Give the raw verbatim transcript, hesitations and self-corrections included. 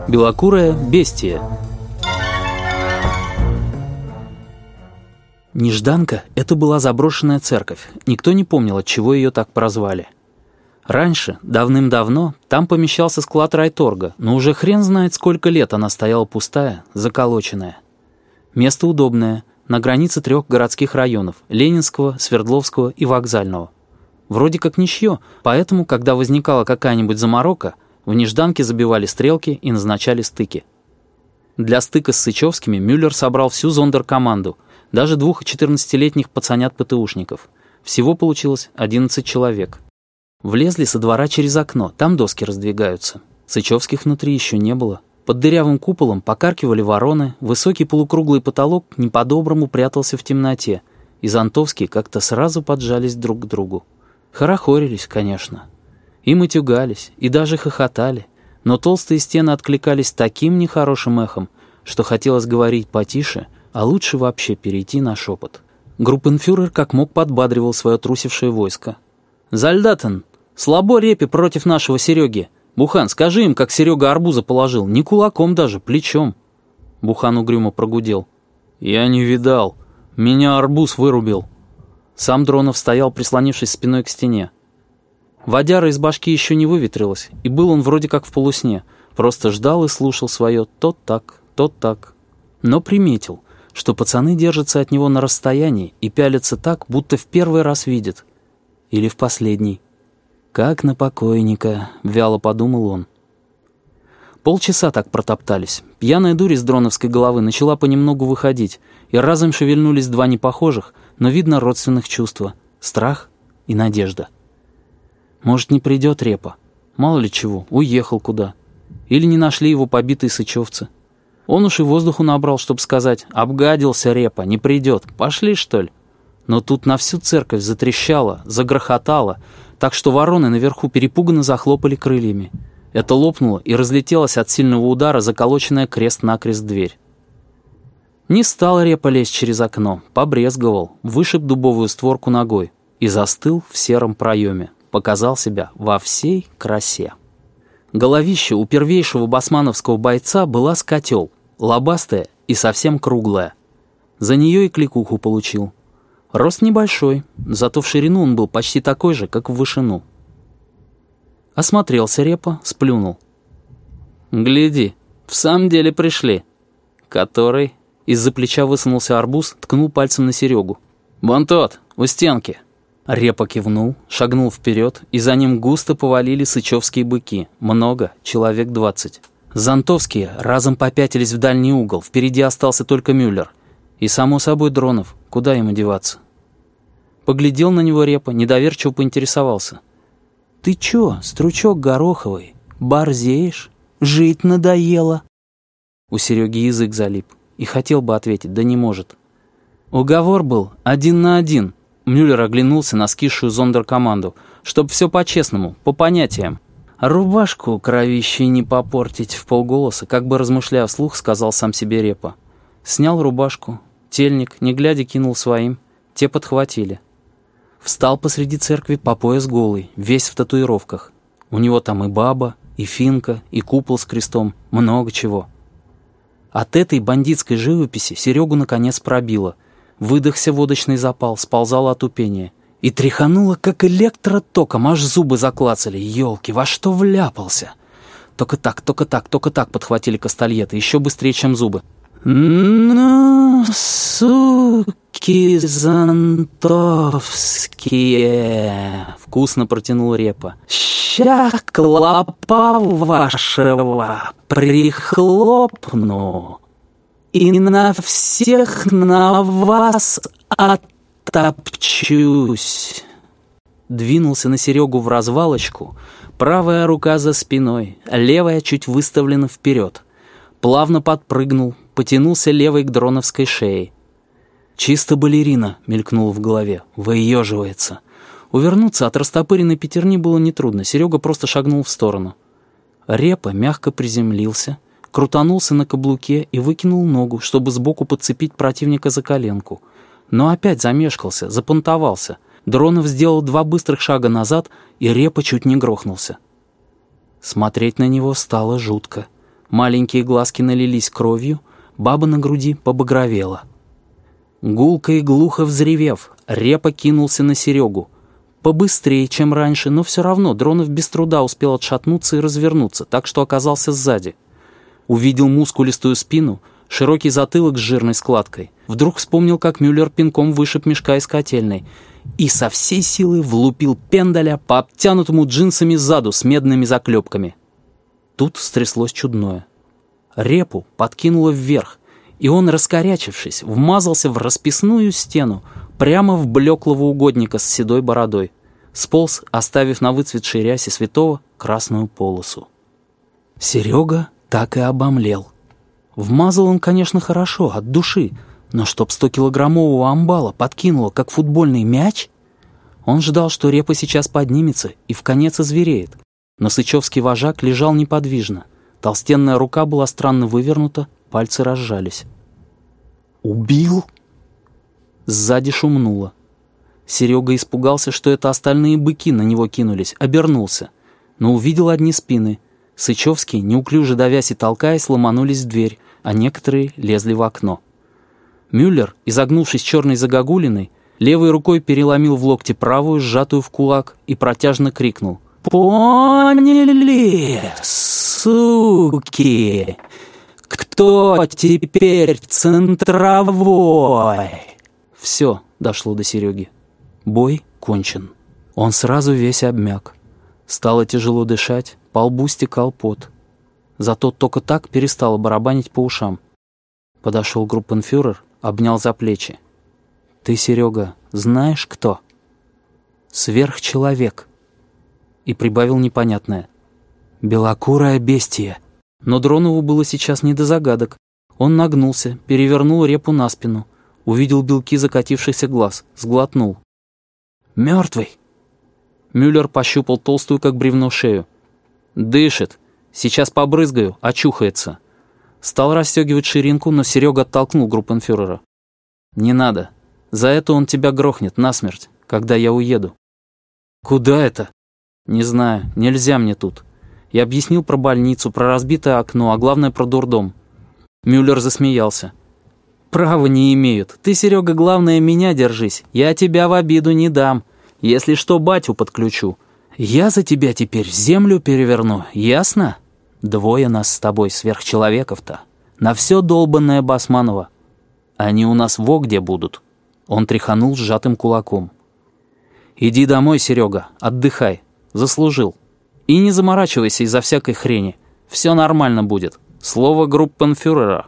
Белокурая бестия. Нежданка — это была заброшенная церковь. Никто не помнил, отчего ее так прозвали. Раньше, давным-давно, там помещался склад райторга, но уже хрен знает, сколько лет она стояла пустая, заколоченная. Место удобное, на границе трех городских районов — Ленинского, Свердловского и Вокзального. Вроде как ничье, поэтому, когда возникала какая-нибудь заморока, в Нежданке забивали стрелки и назначали стыки. Для стыка с Сычевскими Мюллер собрал всю зондеркоманду, даже двух- и четырнадцатилетних пацанят-ПТУшников. Всего получилось одиннадцать человек. Влезли со двора через окно, там доски раздвигаются. Сычевских внутри еще не было. Под дырявым куполом покаркивали вороны, высокий полукруглый потолок не по-доброму прятался в темноте, и зонтовские как-то сразу поджались друг к другу. Хорохорились, конечно. И матюгались, и даже хохотали, но толстые стены откликались таким нехорошим эхом, что хотелось говорить потише, а лучше вообще перейти на шепот. Группенфюрер как мог подбадривал свое трусившее войско. «Зальдатен, слабо Репе против нашего Сереги. Бухан, скажи им, как Серега арбуза положил, не кулаком даже, плечом». Бухан угрюмо прогудел. «Я не видал. Меня арбуз вырубил». Сам Дронов стоял, прислонившись спиной к стене. Водяра из башки еще не выветрилась, и был он вроде как в полусне, просто ждал и слушал свое то так, то так. Но приметил, что пацаны держатся от него на расстоянии и пялятся так, будто в первый раз видят. Или в последний. «Как на покойника», — вяло подумал он. Полчаса так протоптались. Пьяная дурь из дроновской головы начала понемногу выходить, и разом шевельнулись два непохожих, но видно родственных чувства — страх и надежда. Может, не придет Репа? Мало ли чего, уехал куда. Или не нашли его побитые сычевцы. Он уж и воздуху набрал, чтобы сказать: «Обгадился Репа, не придет, пошли, что ли?» Но тут на всю церковь затрещало, загрохотало, так что вороны наверху перепуганно захлопали крыльями. Это лопнуло и разлетелась от сильного удара заколоченная крест-накрест дверь. Не стал Репа лезть через окно, побрезговал, вышиб дубовую створку ногой и застыл в сером проеме, показал себя во всей красе. Головище у первейшего басмановского бойца была с котел, лобастая и совсем круглая. За нее и кликуху получил. Рост небольшой, зато в ширину он был почти такой же, как в вышину. Осмотрелся Репа, сплюнул. «Гляди, в самом деле пришли». «Который?» Из-за плеча высунулся арбуз, ткнул пальцем на Серегу. «Вон тот, у стенки». Репа кивнул, шагнул вперед, и за ним густо повалили сычевские быки. Много, человек двадцать. Зонтовские разом попятились в дальний угол, впереди остался только Мюллер. И, само собой, Дронов, куда ему деваться? Поглядел на него Репа, недоверчиво поинтересовался. «Ты чё, стручок гороховый, борзеешь? Жить надоело?» У Сереги язык залип, и хотел бы ответить, да не может. Уговор был один на один. Мюллер оглянулся на скисшую зондеркоманду, чтоб все по-честному, по понятиям. «Рубашку кровищей не попортить», — в полголоса, как бы размышляя вслух, сказал сам себе Репа. Снял рубашку, тельник, не глядя, кинул своим. Те подхватили. Встал посреди церкви по пояс голый, весь в татуировках. У него там и баба, и финка, и купол с крестом, много чего. От этой бандитской живописи Серегу наконец пробило. Выдохся водочный запал, сползало отупение. И тряхануло, как электротоком, аж зубы заклацали. Ёлки, во что вляпался? Только так, только так, только так подхватили кастольеты, еще быстрее, чем зубы. «Ну, суки зонтовские!» — вкусно протянул Репа. «Ща клопа вашего прихлопну и на всех на вас оттопчусь». Двинулся на Серегу в развалочку, правая рука за спиной, левая чуть выставлена вперед. Плавно подпрыгнул, потянулся левой к дроновской шее. «Чисто балерина», — мелькнуло в голове, выеживается. Увернуться от растопыренной пятерни было нетрудно, Серега просто шагнул в сторону. Репа мягко приземлился, крутанулся на каблуке и выкинул ногу, чтобы сбоку подцепить противника за коленку. Но опять замешкался, запонтовался. Дронов сделал два быстрых шага назад, и Репа чуть не грохнулся. Смотреть на него стало жутко. Маленькие глазки налились кровью, баба на груди побагровела. Гулко и глухо взревев, Репа кинулся на Серегу. Побыстрее, чем раньше, но все равно Дронов без труда успел отшатнуться и развернуться, так что оказался сзади. Увидел мускулистую спину, широкий затылок с жирной складкой. Вдруг вспомнил, как Мюллер пинком вышиб мешка из котельной. И со всей силы влупил пендаля по обтянутому джинсами заду с медными заклепками. Тут стряслось чудное. Репу подкинуло вверх, и он, раскорячившись, вмазался в расписную стену, прямо в блеклого угодника с седой бородой. Сполз, оставив на выцветшей рясе святого красную полосу. Серега так и обомлел. Вмазал он, конечно, хорошо, от души, но чтоб стокилограммового амбала подкинуло, как футбольный мяч? Он ждал, что Репа сейчас поднимется и вконец озвереет. Но сычевский вожак лежал неподвижно. Толстенная рука была странно вывернута, пальцы разжались. «Убил?» Сзади шумнуло. Серега испугался, что это остальные быки на него кинулись, обернулся, но увидел одни спины. Сычевские, неуклюже давясь и толкаясь, ломанулись в дверь, а некоторые лезли в окно. Мюллер, изогнувшись черной загогулиной, левой рукой переломил в локте правую, сжатую в кулак, и протяжно крикнул: «Поняли, суки! Кто теперь центровой?» Все дошло до Сереги. Бой кончен. Он сразу весь обмяк. Стало тяжело дышать, по лбу стекал пот. Зато только так перестало барабанить по ушам. Подошел группенфюрер, обнял за плечи. «Ты, Серега, знаешь кто?» «Сверхчеловек». И прибавил непонятное: «Белокурое бестия». Но Дронову было сейчас не до загадок. Он нагнулся, перевернул Репу на спину, увидел белки закатившихся глаз, сглотнул. «Мертвый!» Мюллер пощупал толстую, как бревно, шею. «Дышит. Сейчас побрызгаю, очухается». Стал расстегивать ширинку, но Серега оттолкнул группенфюрера. «Не надо. За это он тебя грохнет насмерть, когда я уеду». «Куда это?» «Не знаю. Нельзя мне тут». Я объяснил про больницу, про разбитое окно, а главное про дурдом. Мюллер засмеялся. «Права не имеют. Ты, Серега, главное, меня держись. Я тебя в обиду не дам. Если что, батю подключу. Я за тебя теперь землю переверну, ясно? Двое нас с тобой, сверхчеловеков-то. На все долбанное Басманова. Они у нас во где будут». Он тряханул сжатым кулаком. «Иди домой, Серега, отдыхай. Заслужил. И не заморачивайся из-за всякой хрени. Все нормально будет. Слово группенфюрера».